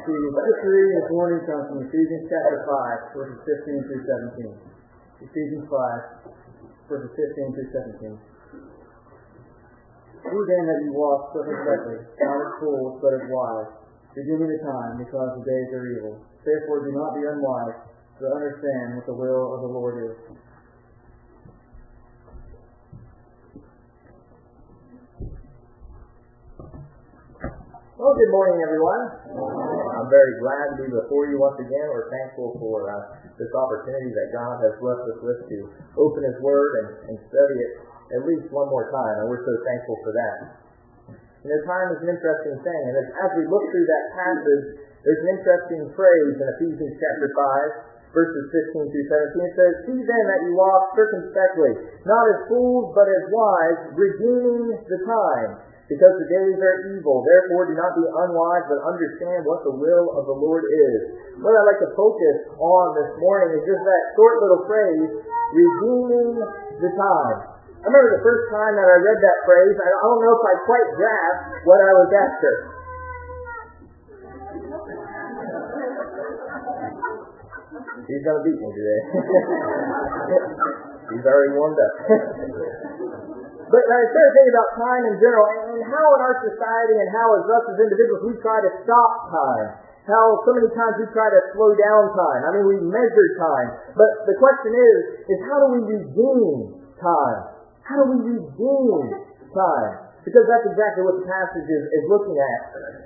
Scripture reading this morning comes from Ephesians chapter 5, verses 15 through 17. Ephesians 5, verses 15 through 17. Who then that you walk circumspectly, not as fools, but as wise, redeeming the time, because the days are evil. Therefore do not be unwise, but understand what the will of the Lord is. Well, good morning, everyone. I'm very glad to be before you once again. We're thankful for this opportunity that God has blessed us with to open His Word and study it at least one more time, and we're so thankful for that. You know, time is an interesting thing, and as we look through that passage, there's an interesting phrase in Ephesians chapter 5, verses 15 through 17. It says, "See then that you walk circumspectly, not as fools, but as wise, redeeming the time, because the days are evil. Therefore do not be unwise, but understand what the will of the Lord is." What I'd like to focus on this morning is just that short little phrase, redeeming the time. I remember the first time that I read that phrase, I don't know if I quite grasped what I was after. He's going to beat me today. He's already warmed up. But I started thinking about time in general, and how in our society and how as us as individuals we try to stop time. How so many times we try to slow down time. I mean, we measure time. But the question is how do we redeem time? How do we redeem time? Because that's exactly what the passage is looking at.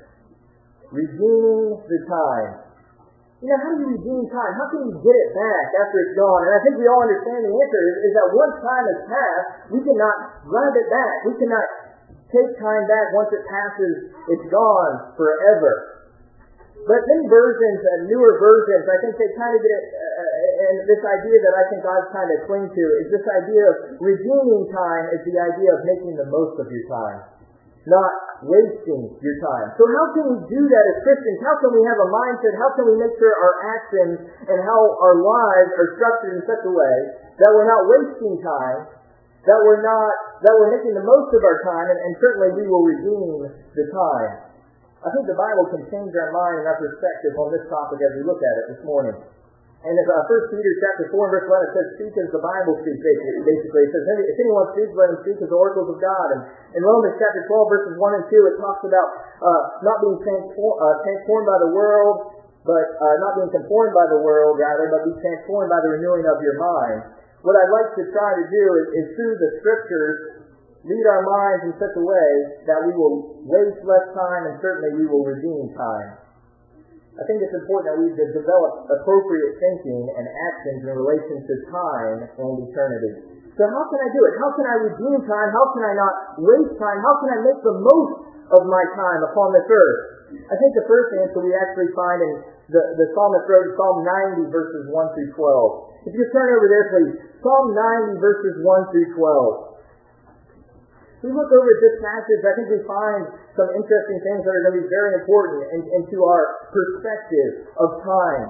Redeeming the time. You know, how do you redeem time? How can you get it back after it's gone? And I think we all understand the answer is that once time has passed, we cannot grab it back. We cannot take time back once it passes. It's gone forever. But many versions, newer versions, I think they kind of get it, and this idea that I think God's kind of cling to is this idea of redeeming time is the idea of making the most of your time, not wasting your time. So how can we do that as Christians? How can we have a mindset? How can we make sure our actions and how our lives are structured in such a way that we're not wasting time, that we're making the most of our time, and certainly we will redeem the time. I think the Bible can change our mind and our perspective on this topic as we look at it this morning. And as 1 Peter chapter 4 and verse 11 says, "Speak as the Bible speaks," basically. It says, if anyone speaks, let him speak as the oracles of God. And in Romans chapter 12 verses 1 and 2, it talks about not being transformed by the world, but not being conformed by the world, rather, but be transformed by the renewing of your mind. What I'd like to try to do is through the Scriptures, lead our minds in such a way that we will waste less time and certainly we will redeem time. I think it's important that we develop appropriate thinking and actions in relation to time and eternity. So how can I do it? How can I redeem time? How can I not waste time? How can I make the most of my time upon this earth? I think the first answer we actually find in the psalmist wrote in Psalm 90 verses 1 through 12. If you turn over there please, Psalm 90 verses 1 through 12. We look over at this passage, I think we find some interesting things that are going to be very important into our perspective of time.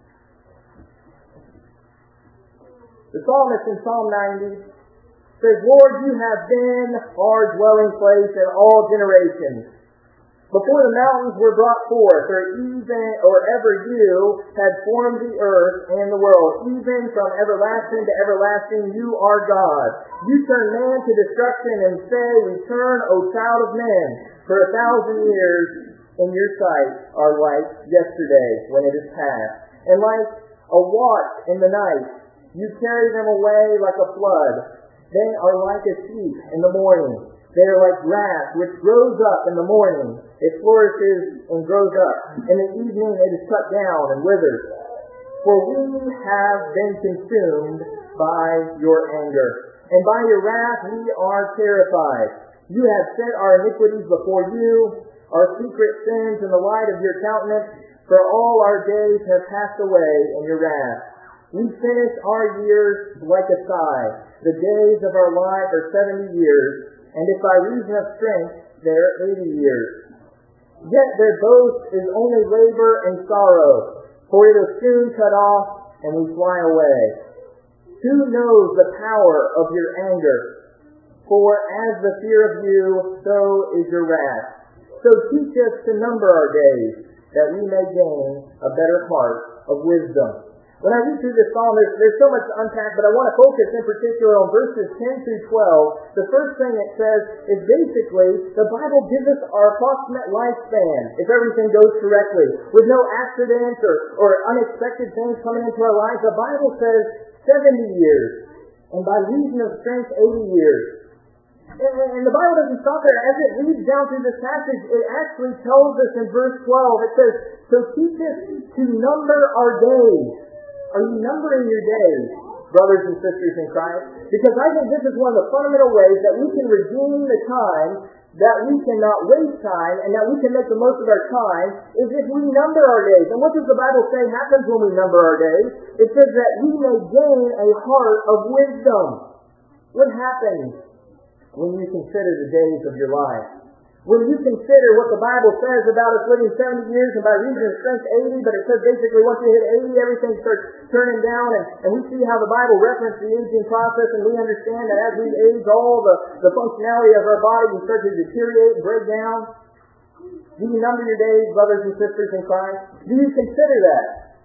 The psalmist in Psalm 90 says, "Lord, you have been our dwelling place in all generations. Before the mountains were brought forth, or ever you had formed the earth and the world, even from everlasting to everlasting, you are God. You turn man to destruction and say, Return, O child of men, for 1,000 years in your sight are like yesterday when it is past. And like a watch in the night, you carry them away like a flood. They are like a sheep in the morning. They are like grass which grows up in the morning. It flourishes and grows up. In the evening it is cut down and withers. For we have been consumed by your anger, and by your wrath we are terrified. You have set our iniquities before you, our secret sins in the light of your countenance, for all our days have passed away in your wrath. We finish our years like a sigh. The days of our life are 70 years. And if by reason of strength, they are 80 years. Yet their boast is only labor and sorrow, for it is soon cut off, and we fly away. Who knows the power of your anger? For as the fear of you, so is your wrath. So teach us to number our days, that we may gain a better heart of wisdom. When I read through this psalm, there's so much to unpack, but I want to focus in particular on verses 10 through 12. The first thing it says is basically the Bible gives us our approximate lifespan, if everything goes correctly. With no accidents or unexpected things coming into our lives, the Bible says 70 years, and by reason of strength, 80 years. And the Bible doesn't stop there. As it reads down through this passage, it actually tells us in verse 12, it says, "So teach us to number our days." Are you numbering your days, brothers and sisters in Christ? Because I think this is one of the fundamental ways that we can redeem the time, that we cannot waste time, and that we can make the most of our time, is if we number our days. And what does the Bible say happens when we number our days? It says that we may gain a heart of wisdom. What happens when you consider the days of your life? When you consider what the Bible says about us living 70 years and by reason of strength 80, but it says basically once you hit 80, everything starts turning down, and we see how the Bible references the aging process, and we understand that as we age, all the functionality of our body, we start to deteriorate and break down. Do you number your days, brothers and sisters in Christ? Do you consider that?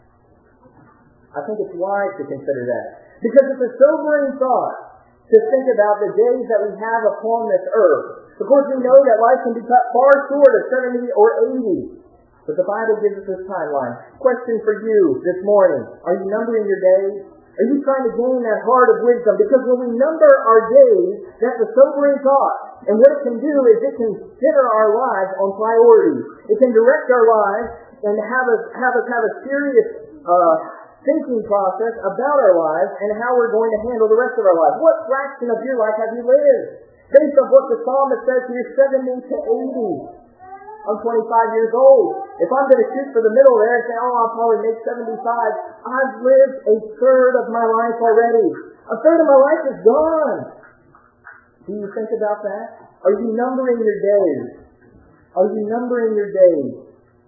I think it's wise to consider that. Because it's a sobering thought to think about the days that we have upon this earth. Of course, we know that life can be cut far short of 70 or 80. But the Bible gives us this timeline. Question for you this morning. Are you numbering your days? Are you trying to gain that heart of wisdom? Because when we number our days, that's a sobering thought. And what it can do is it can center our lives on priorities. It can direct our lives and have us have a serious thinking process about our lives and how we're going to handle the rest of our lives. What fraction of your life have you lived? Based on what the psalmist says here, 70 to 80. I'm 25 years old. If I'm going to shoot for the middle there and say, I'll probably make 75, I've lived a third of my life already. A third of my life is gone. Do you think about that? Are you numbering your days? Are you numbering your days?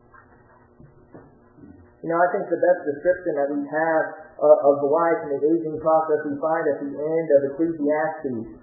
You know, I think the best description that we have of the life and the aging process we find at the end of Ecclesiastes.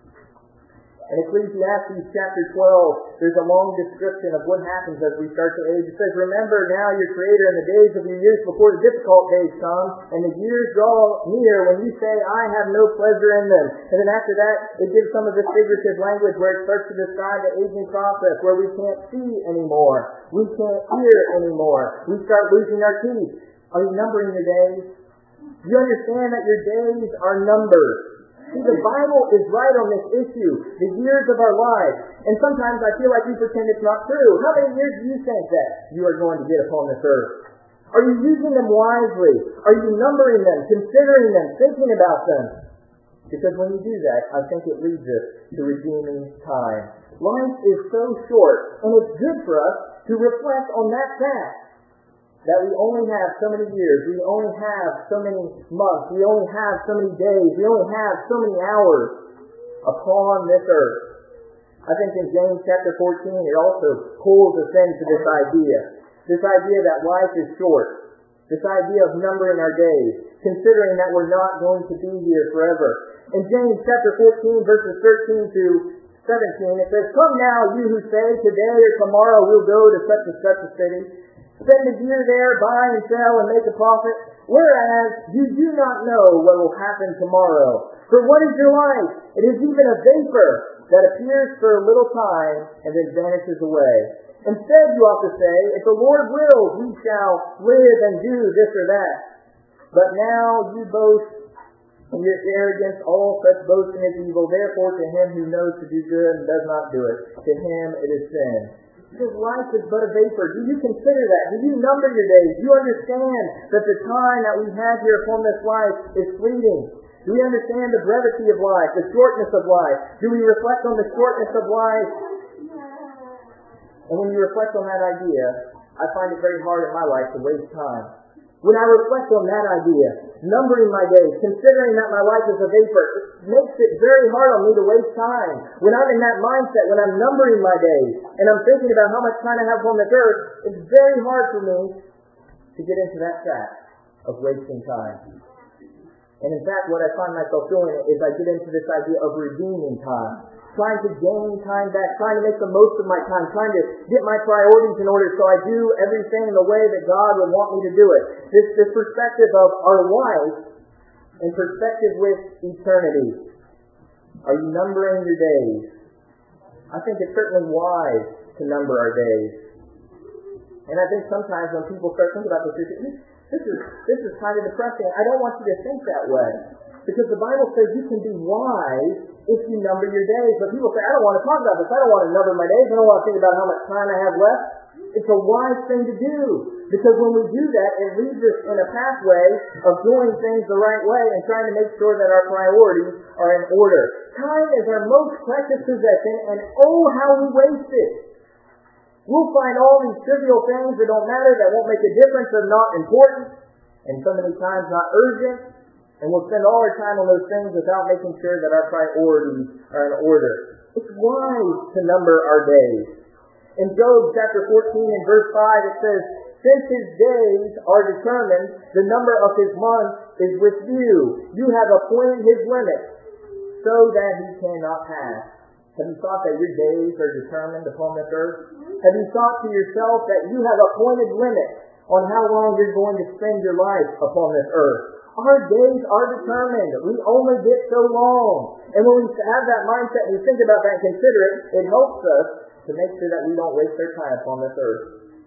In Ecclesiastes chapter 12, there's a long description of what happens as we start to age. It says, "Remember now your Creator in the days of your youth before the difficult days come, and the years draw near when you say, I have no pleasure in them." And then after that, it gives some of this figurative language where it starts to describe the aging process, where we can't see anymore. We can't hear anymore. We start losing our teeth. Are you numbering your days? Do you understand that your days are numbered? See, the Bible is right on this issue, the years of our lives. And sometimes I feel like we pretend it's not true. How many years do you think that you are going to get upon this earth? Are you using them wisely? Are you numbering them, considering them, thinking about them? Because when you do that, I think it leads us to redeeming time. Life is so short, and it's good for us to reflect on that fact. That we only have so many years, we only have so many months, we only have so many days, we only have so many hours upon this earth. I think in James chapter 14, it also pulls us into this idea that life is short, this idea of numbering our days, considering that we're not going to be here forever. In James chapter 14, verses 13 to 17, it says, "Come now, you who say, today or tomorrow we'll go to such and such a city. Spend a year there, buy and sell, and make a profit. Whereas you do not know what will happen tomorrow. For what is your life? It is even a vapor that appears for a little time and then vanishes away. Instead, you ought to say, if the Lord wills, we shall live and do this or that. But now you boast in your arrogance. All such boasting is evil. Therefore, to him who knows to do good and does not do it, to him it is sin." Because life is but a vapor. Do you consider that? Do you number your days? Do you understand that the time that we have here upon this life is fleeting? Do we understand the brevity of life, the shortness of life? Do we reflect on the shortness of life? And when you reflect on that idea, I find it very hard in my life to waste time. When I reflect on that idea, numbering my days, considering that my life is a vapor, it makes it very hard on me to waste time. When I'm in that mindset, when I'm numbering my days, and I'm thinking about how much time I have on this earth, it's very hard for me to get into that trap of wasting time. And in fact, what I find myself doing is I get into this idea of redeeming time. trying to gain time back, trying to make the most of my time, trying to get my priorities in order so I do everything in the way that God would want me to do it. This perspective of our life and perspective with eternity. Are you numbering your days? I think it's certainly wise to number our days. And I think sometimes when people start thinking about this is kind of depressing. I don't want you to think that way. Because the Bible says you can be wise if you number your days. But people say, I don't want to talk about this. I don't want to number my days. I don't want to think about how much time I have left. It's a wise thing to do. Because when we do that, it leads us in a pathway of doing things the right way and trying to make sure that our priorities are in order. Time is our most precious possession, and oh, how we waste it. We'll find all these trivial things that don't matter, that won't make a difference, are not important, and so many times not urgent, and we'll spend all our time on those things without making sure that our priorities are in order. It's wise to number our days. In Job chapter 14 and verse 5 it says, since his days are determined, the number of his months is with you. You have appointed his limit, so that he cannot pass. Have you thought that your days are determined upon this earth? Have you thought to yourself that you have appointed limits on how long you're going to spend your life upon this earth? Our days are determined. We only get so long. And when we have that mindset and we think about that and consider it, it helps us to make sure that we don't waste our time upon this earth.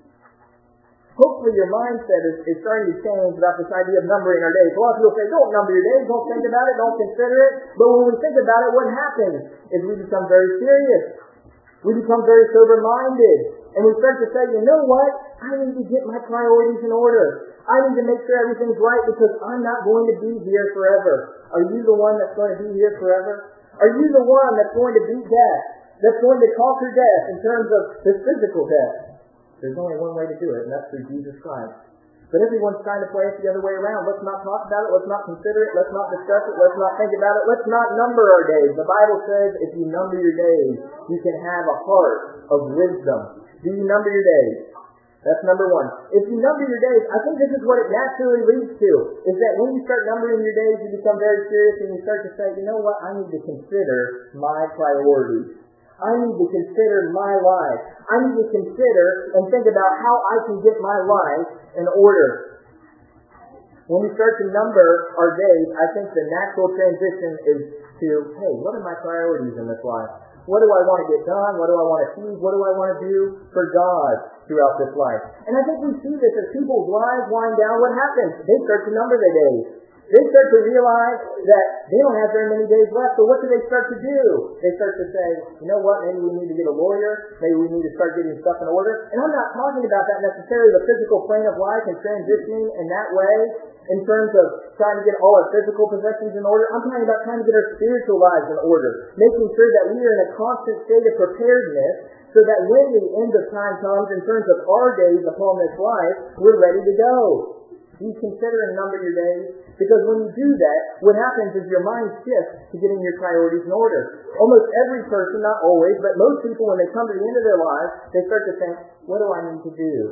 Hopefully your mindset is starting to change about this idea of numbering our days. A lot of people say, don't number your days, don't think about it, don't consider it. But when we think about it, what happens is we become very serious. We become very sober-minded. And we start to say, you know what? I need to get my priorities in order. I need to make sure everything's right because I'm not going to be here forever. Are you the one that's going to be here forever? Are you the one that's going to beat death? That's going to conquer death in terms of this physical death? There's only one way to do it, and that's through Jesus Christ. But everyone's trying to play it the other way around. Let's not talk about it. Let's not consider it. Let's not discuss it. Let's not think about it. Let's not number our days. The Bible says if you number your days, you can have a heart of wisdom. Do you number your days? That's number one. If you number your days, I think this is what it naturally leads to, is that when you start numbering your days, you become very serious and you start to say, you know what, I need to consider my priorities. I need to consider my life. I need to consider and think about how I can get my life in order. When we start to number our days, I think the natural transition is to, hey, what are my priorities in this life? What do I want to get done? What do I want to achieve? What do I want to do for God throughout this life? And I think we see this as people's lives wind down. What happens? They start to number their days. They start to realize that they don't have very many days left, so what do they start to do? They start to say, you know what, maybe we need to get a lawyer, maybe we need to start getting stuff in order. And I'm not talking about that necessarily the physical plane of life and transitioning in that way, in terms of trying to get all our physical possessions in order. I'm talking about trying to get our spiritual lives in order, making sure that we are in a constant state of preparedness so that when the end of time comes in terms of our days upon this life, we're ready to go. Do you consider and number your days? Because when you do that, what happens is your mind shifts to getting your priorities in order. Almost every person, not always, but most people, when they come to the end of their lives, they start to think, what do I need to do?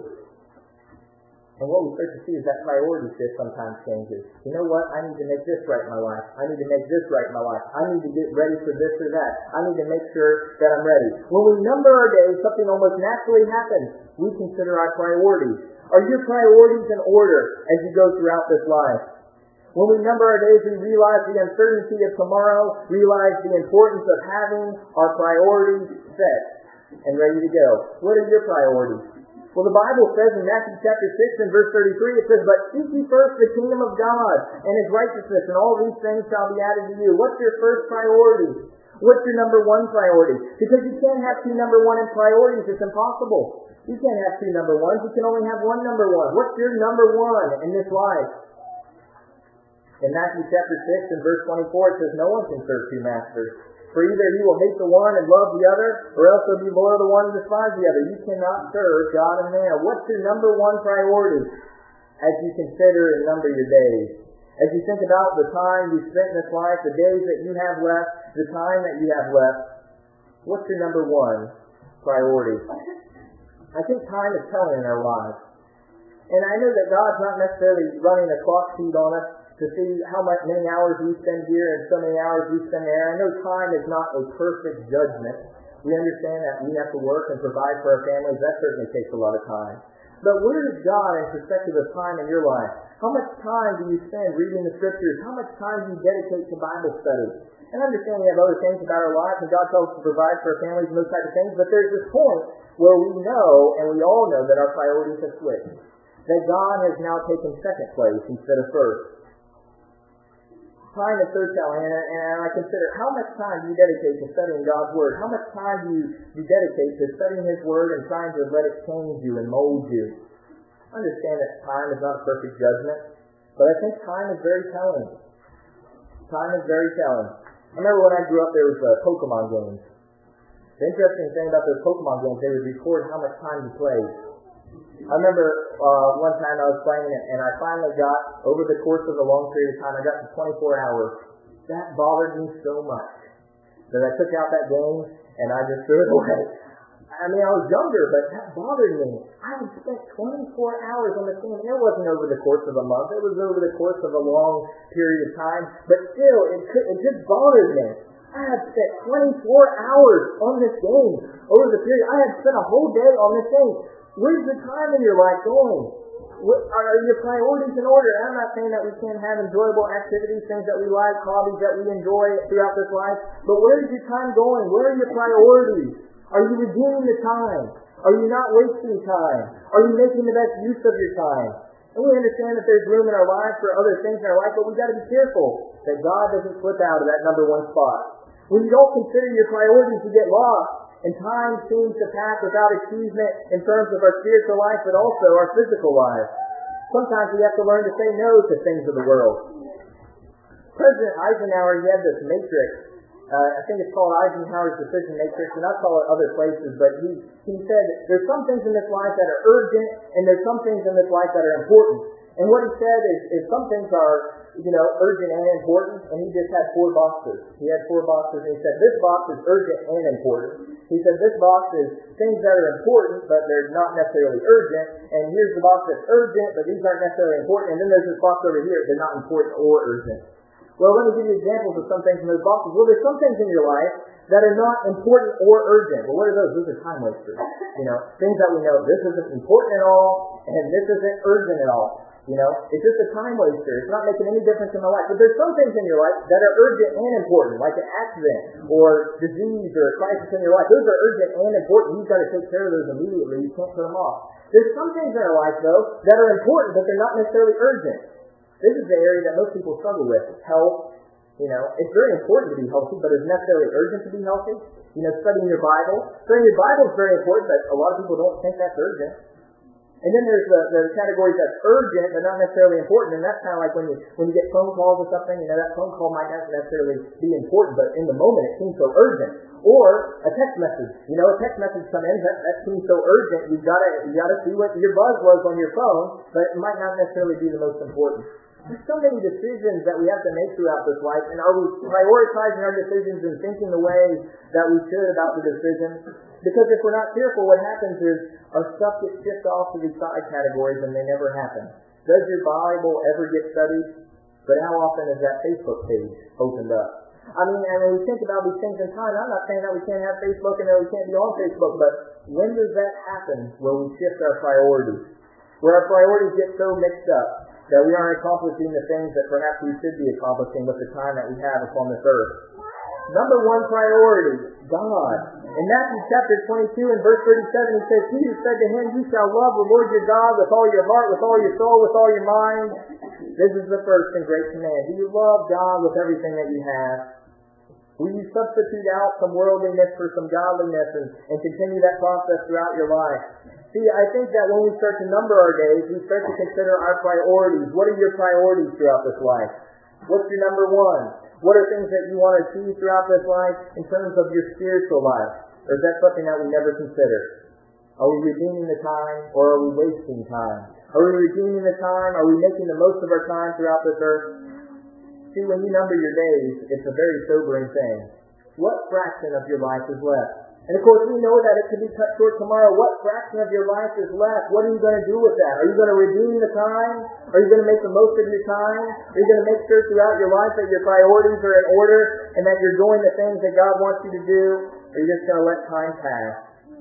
And what we start to see is that priority shift sometimes changes. You know what? I need to make this right in my life. I need to make this right in my life. I need to get ready for this or that. I need to make sure that I'm ready. When we number our days, something almost naturally happens. We consider our priorities. Are your priorities in order as you go throughout this life? When we number our days, we realize the uncertainty of tomorrow, realize the importance of having our priorities set and ready to go. What are your priorities? Well, the Bible says in Matthew chapter 6 and verse 33, it says, but seek ye first the kingdom of God and His righteousness, and all these things shall be added to you. What's your first priority? What's your number one priority? Because you can't have two number one in priorities. It's impossible. You can't have two number ones. You can only have one number one. What's your number one in this life? In Matthew chapter 6 and verse 24, it says, no one can serve two masters. For either you will hate the one and love the other, or else you'll be loyal to the one and despise the other. You cannot serve God and man. What's your number one priority as you consider and number your days? As you think about the time you spent in this life, the days that you have left, the time that you have left, what's your number one priority? I think time is telling in our lives. And I know that God's not necessarily running a clock sheet on us to see how many hours we spend here and so many hours we spend there. I know time is not a perfect judgment. We understand that we have to work and provide for our families. That certainly takes a lot of time. But where is God in perspective of time in your life? How much time do you spend reading the Scriptures? How much time do you dedicate to Bible study? And I understand we have other things about our lives, and God tells us to provide for our families and those types of things, but there's this point where we know, and we all know, that our priorities have switched. That God has now taken second place instead of first. Time is so challenging, and I consider, how much time do you dedicate to studying God's Word? How much time do you dedicate to studying His Word and trying to let it change you and mold you? I understand that time is not a perfect judgment, but I think time is very telling. Time is very telling. I remember when I grew up, there was Pokemon games. The interesting thing about those Pokemon games, they would record how much time you played. I remember one time I was playing it, and I finally got, over the course of a long period of time, I got to 24 hours. That bothered me so much that I took out that game, and I just threw it away. I mean, I was younger, but that bothered me. I had spent 24 hours on this game. It wasn't over the course of a month. It was over the course of a long period of time. But still, it just bothered me. I had spent 24 hours on this game over the period. I had spent a whole day on this game. Where's the time in your life going? Are your priorities in order? I'm not saying that we can't have enjoyable activities, things that we like, hobbies that we enjoy throughout this life. But where is your time going? Where are your priorities? Are you redeeming the time? Are you not wasting time? Are you making the best use of your time? And we understand that there's room in our lives for other things in our life, but we've got to be careful that God doesn't slip out of that number one spot. When you don't consider your priorities, you get lost, and time seems to pass without achievement in terms of our spiritual life, but also our physical life. Sometimes we have to learn to say no to things of the world. President Eisenhower, he had this matrix. I think it's called Eisenhower's Decision Matrix, and I call it other places, but he said there's some things in this life that are urgent, and there's some things in this life that are important. And what he said is some things are, urgent and important, and he just had 4 boxes. He had 4 boxes, and he said, this box is urgent and important. He said, this box is things that are important, but they're not necessarily urgent, and here's the box that's urgent, but these aren't necessarily important, and then there's this box over here, they're not important or urgent. Well, let me give you examples of some things in those boxes. Well, there's some things in your life that are not important or urgent. Well, what are those? Those are time wasters. Things that we know, this isn't important at all, and this isn't urgent at all. It's just a time waster. It's not making any difference in my life. But there's some things in your life that are urgent and important, like an accident or disease or a crisis in your life. Those are urgent and important. You've got to take care of those immediately. You can't put them off. There's some things in our life, though, that are important, but they're not necessarily urgent. This is the area that most people struggle with. Health. It's very important to be healthy, but it's necessarily urgent to be healthy. Studying your Bible. Studying your Bible is very important, but a lot of people don't think that's urgent. And then there's the categories that's urgent, but not necessarily important. And that's kind of like when you get phone calls or something, that phone call might not necessarily be important, but in the moment it seems so urgent. Or a text message. A text message come in, that seems so urgent, you gotta see what your buzz was on your phone, but it might not necessarily be the most important. There's so many decisions that we have to make throughout this life, and are we prioritizing our decisions and thinking the way that we should about the decisions? Because if we're not careful, what happens is our stuff gets shipped off to these side categories and they never happen. Does your Bible ever get studied? But how often is that Facebook page opened up? I mean, and when we think about these things in time, I'm not saying that we can't have Facebook and that we can't be on Facebook, but when does that happen where we shift our priorities? Where our priorities get so mixed up that we aren't accomplishing the things that perhaps we should be accomplishing with the time that we have upon this earth. Number one priority, God. In Matthew chapter 22 and verse 37, he says, he who said to him, you shall love the Lord your God with all your heart, with all your soul, with all your mind. This is the first and great command. Do you love God with everything that you have? Will you substitute out some worldliness for some godliness and continue that process throughout your life? See, I think that when we start to number our days, we start to consider our priorities. What are your priorities throughout this life? What's your number one? What are things that you want to achieve throughout this life in terms of your spiritual life? Or is that something that we never consider? Are we redeeming the time, or are we wasting time? Are we redeeming the time? Are we making the most of our time throughout this earth? See, when you number your days, it's a very sobering thing. What fraction of your life is left? And of course, we know that it could be cut short tomorrow. What fraction of your life is left? What are you going to do with that? Are you going to redeem the time? Are you going to make the most of your time? Are you going to make sure throughout your life that your priorities are in order and that you're doing the things that God wants you to do? Or are you just going to let time pass?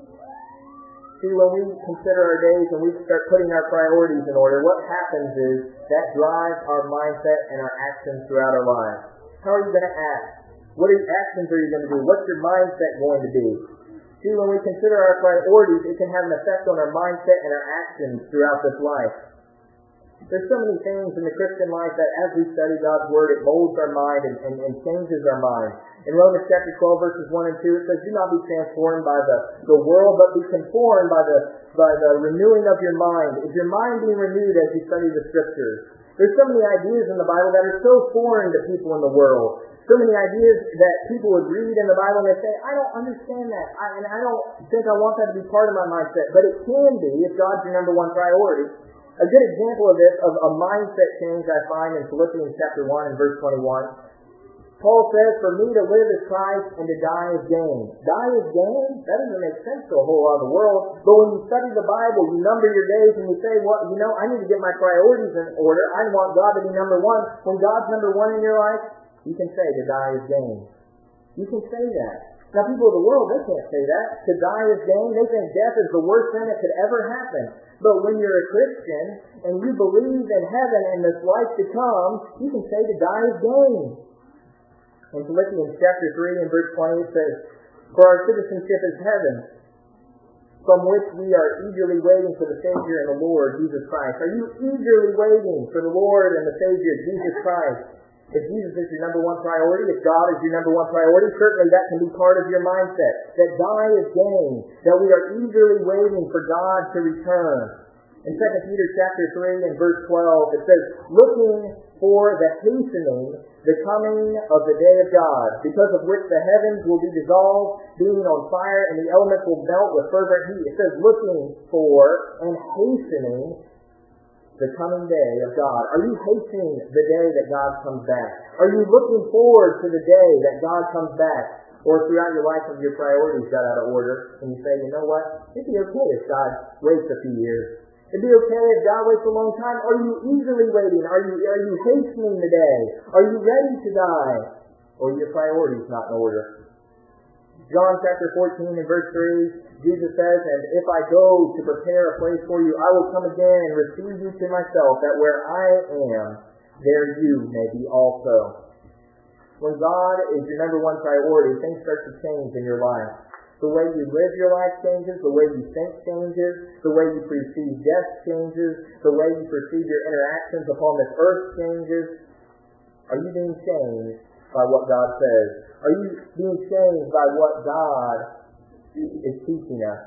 See, when we consider our days and we start putting our priorities in order, what happens is that drives our mindset and our actions throughout our lives. How are you going to act? What actions are you going to do? What's your mindset going to be? See, when we consider our priorities, it can have an effect on our mindset and our actions throughout this life. There's so many things in the Christian life that as we study God's Word, it molds our mind and changes our mind. In Romans chapter 12, verses 1 and 2, it says, do not be transformed by the world, but be conformed by the renewing of your mind. Is your mind being renewed as you study the Scriptures? There's so many ideas in the Bible that are so foreign to people in the world. So many ideas that people would read in the Bible and they say, I don't understand that. And I don't think I want that to be part of my mindset. But it can be if God's your number one priority. A good example of this, of a mindset change, I find in Philippians chapter 1 and verse 21. Paul says, for me to live is Christ and to die is gain. Die is gain? That doesn't make sense to a whole lot of the world. But when you study the Bible, you number your days and you say, well, I need to get my priorities in order. I want God to be number one. When God's number one in your life, you can say to die is gain. You can say that. Now people of the world, they can't say that. To die is gain. They think death is the worst thing that could ever happen. But when you're a Christian and you believe in heaven and this life to come, you can say to die is gain. In Philippians chapter 3 and verse 20 it says, for our citizenship is heaven, from which we are eagerly waiting for the Savior and the Lord, Jesus Christ. Are you eagerly waiting for the Lord and the Savior, Jesus Christ? If Jesus is your number one priority, if God is your number one priority, certainly that can be part of your mindset. That die is gain. That we are eagerly waiting for God to return. In 2 Peter chapter 3 and verse 12, it says, looking for the hastening, the coming of the day of God, because of which the heavens will be dissolved, being on fire, and the elements will melt with fervent heat. It says, looking for and hastening the coming day of God. Are you hastening the day that God comes back? Are you looking forward to the day that God comes back? Or throughout your life, if your priorities got out of order, and you say, you know what? It'd be okay if God waits a few years. It'd be okay if God waits a long time. Are you eagerly waiting? Are you hastening the day? Are you ready to die? Or are your priorities not in order? John chapter 14 and verse 3, Jesus says, and if I go to prepare a place for you, I will come again and receive you to myself, that where I am, there you may be also. When God is your number one priority, things start to change in your life. The way you live your life changes, the way you think changes, the way you perceive death changes, the way you perceive your interactions upon this earth changes. Are you being changed by what God says? Are you being changed by what God is teaching us?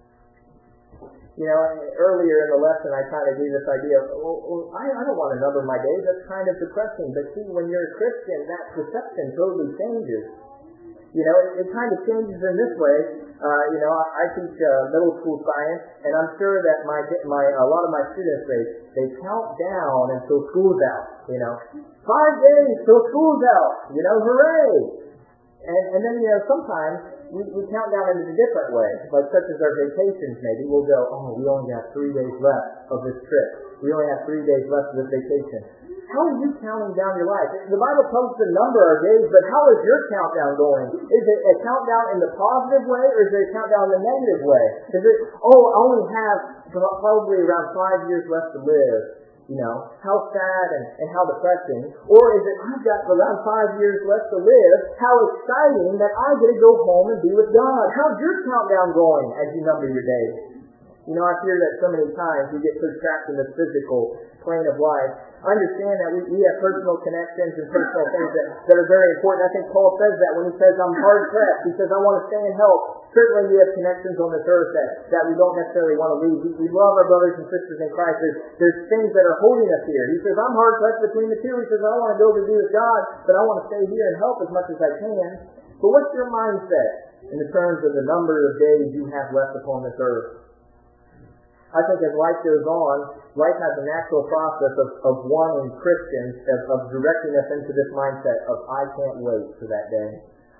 Earlier in the lesson I kind of gave this idea of, I don't want to number my days. That's kind of depressing. But see, when you're a Christian, that perception totally changes. It kind of changes in this way. I teach middle school science, and I'm sure that a lot of my students, they count down until school's out. 5 days till school's out. Hooray! And then, sometimes we count down in a different way, like such as our vacations maybe. We'll go, we only have 3 days left of this trip. We only have 3 days left of this vacation. How are you counting down your life? The Bible tells us to number our days, but how is your countdown going? Is it a countdown in the positive way, or is it a countdown in the negative way? Is it, I only have probably around 5 years left to live. How sad and how depressing. Or is it, I've got around 5 years left to live. How exciting that I get to go home and be with God. How's your countdown going as you number your days? I fear that so many times we get so trapped in the physical plane of life. I understand that we have personal connections and personal things that are very important. I think Paul says that when he says, I'm hard pressed. He says, I want to stay and help. Certainly we have connections on this earth that we don't necessarily want to leave. We love our brothers and sisters in Christ. There's things that are holding us here. He says, I'm hard pressed between the two. He says, I want to go to be with God, but I want to stay here and help as much as I can. But what's your mindset in the terms of the number of days you have left upon this earth? I think as life goes on, life has a natural process of wanting Christians, of directing us into this mindset of, I can't wait for that day.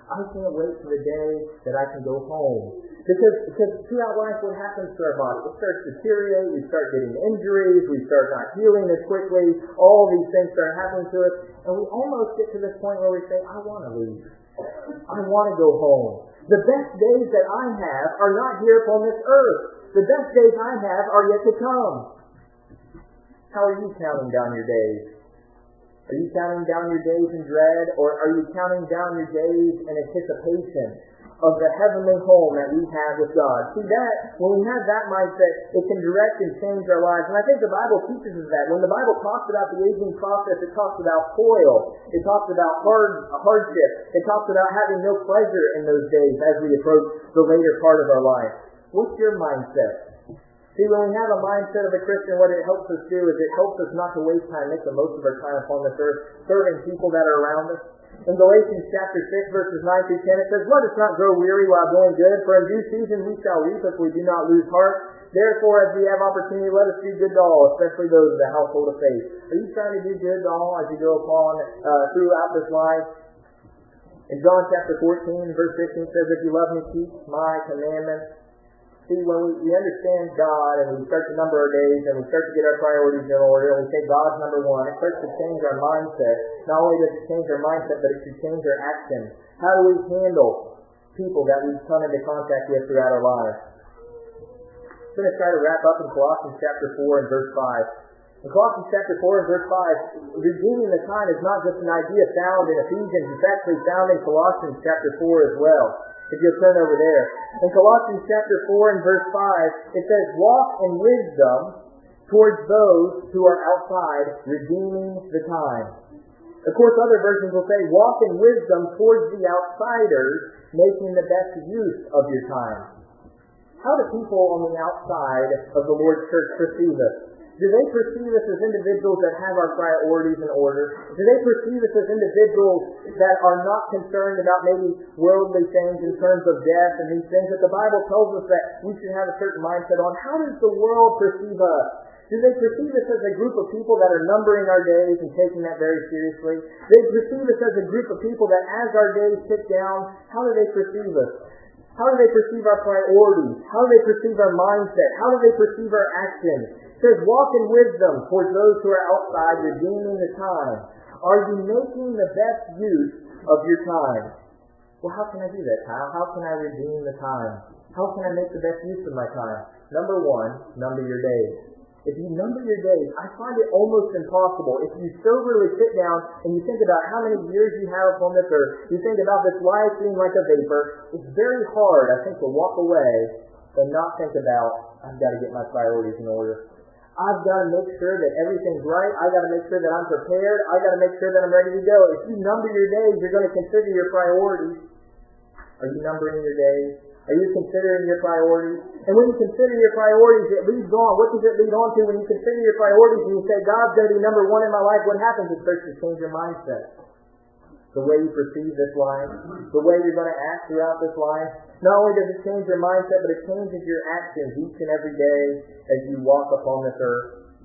I can't wait for the day that I can go home. Because throughout life, what happens to our body? It starts to deteriorate, we start getting injuries, we start not healing as quickly, all these things start happening to us, and we almost get to this point where we say, I want to leave. I want to go home. The best days that I have are not here upon this earth. The best days I have are yet to come. How are you counting down your days? Are you counting down your days in dread, or are you counting down your days in anticipation of the heavenly home that we have with God? See that, when we have that mindset, it can direct and change our lives. And I think the Bible teaches us that. When the Bible talks about the aging process, it talks about toil. It talks about hardship. It talks about having no pleasure in those days as we approach the later part of our life. What's your mindset? See, when we have a mindset of a Christian, what it helps us do is it helps us not to waste time, make the most of our time upon this earth, serving people that are around us. In Galatians chapter 6, verses 9 through 10, it says, Let us not grow weary while doing good, for in due season we shall reap if we do not lose heart. Therefore, as we have opportunity, let us do good to all, especially those of the household of faith. Are you trying to do good to all as you go upon throughout this life? In John chapter 14, verse 15 says, If you love me, keep my commandments. See, when we understand God and we start to number our days and we start to get our priorities in order and we say God's number one, it starts to change our mindset. Not only does it change our mindset, but it should change our actions. How do we handle people that we come into contact with throughout our lives? I'm going to try to wrap up in Colossians chapter 4 and verse 5. In Colossians chapter 4 and verse 5, redeeming the time is not just an idea found in Ephesians, it's actually found in Colossians chapter 4 as well. If you'll turn over there. In Colossians chapter 4 and verse 5, it says, Walk in wisdom towards those who are outside, redeeming the time. Of course, other versions will say, Walk in wisdom towards the outsiders, making the best use of your time. How do people on the outside of the Lord's church perceive us? Do they perceive us as individuals that have our priorities in order? Do they perceive us as individuals that are not concerned about maybe worldly things in terms of death and these things that the Bible tells us that we should have a certain mindset on? How does the world perceive us? Do they perceive us as a group of people that are numbering our days and taking that very seriously? They perceive us as a group of people that as our days tick down, how do they perceive us? How do they perceive our priorities? How do they perceive our mindset? How do they perceive our actions? It says, walk in wisdom towards those who are outside, redeeming the time. Are you making the best use of your time? Well, how can I do that, Kyle? How can I redeem the time? How can I make the best use of my time? Number one, number your days. If you number your days, I find it almost impossible. If you soberly sit down and you think about how many years you have upon this earth, you think about this life being like a vapor, it's very hard, I think, to walk away and not think about, I've got to get my priorities in order. I've got to make sure that everything's right. I've got to make sure that I'm prepared. I've got to make sure that I'm ready to go. If you number your days, you're going to consider your priorities. Are you numbering your days? Are you considering your priorities? And when you consider your priorities, it leads on. What does it lead on to? When you consider your priorities and you say, God's going to be number one in my life, what happens? It starts to change your mindset. The way you perceive this life, the way you're going to act throughout this life. Not only does it change your mindset, but it changes your actions each and every day as you walk upon this earth.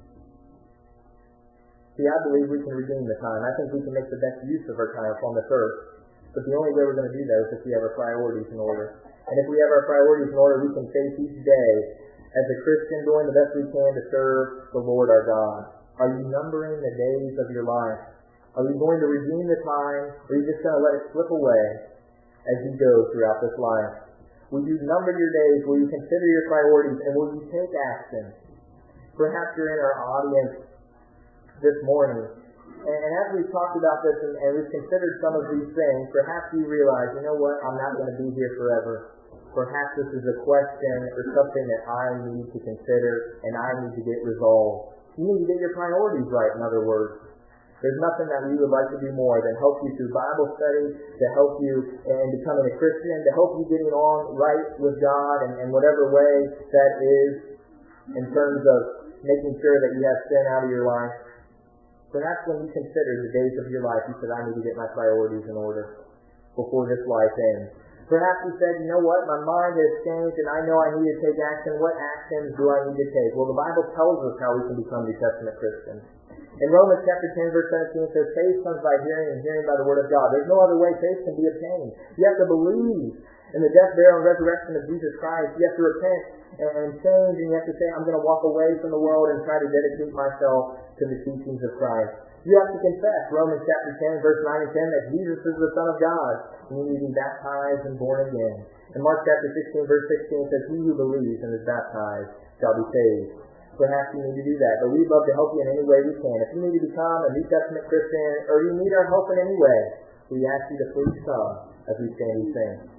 See, I believe we can redeem the time. I think we can make the best use of our time upon this earth. But the only way we're going to do that is if we have our priorities in order. And if we have our priorities in order, we can face each day as a Christian doing the best we can to serve the Lord our God. Are you numbering the days of your life? Are you going to redeem the time, or are you just going to let it slip away as you go throughout this life? Will you number your days? Will you consider your priorities? And will you take action? Perhaps you're in our audience this morning, and as we've talked about this and we've considered some of these things, perhaps you realize, you know what, I'm not going to be here forever. Perhaps this is a question or something that I need to consider and I need to get resolved. You need to get your priorities right, in other words. There's nothing that we would like to do more than help you through Bible study, to help you in becoming a Christian, to help you getting on right with God in whatever way that is in terms of making sure that you have sin out of your life. Perhaps when you consider the days of your life, you said, I need to get my priorities in order before this life ends. Perhaps you said, you know what, my mind has changed and I know I need to take action. What actions do I need to take? Well, the Bible tells us how we can become New Testament Christians. In Romans chapter 10, verse 17, it says, faith comes by hearing, and hearing by the word of God. There's no other way faith can be obtained. You have to believe in the death, burial, and resurrection of Jesus Christ. You have to repent and change, and you have to say, I'm going to walk away from the world and try to dedicate myself to the teachings of Christ. You have to confess, Romans chapter 10, verse 9 and 10, that Jesus is the Son of God, and you need to be baptized and born again. In Mark chapter 16, verse 16, it says, he who believes and is baptized shall be saved. Perhaps you need to do that, but we'd love to help you in any way we can. If you need to become a New Testament Christian, or you need our help in any way, we ask you to please come as we stand and sing.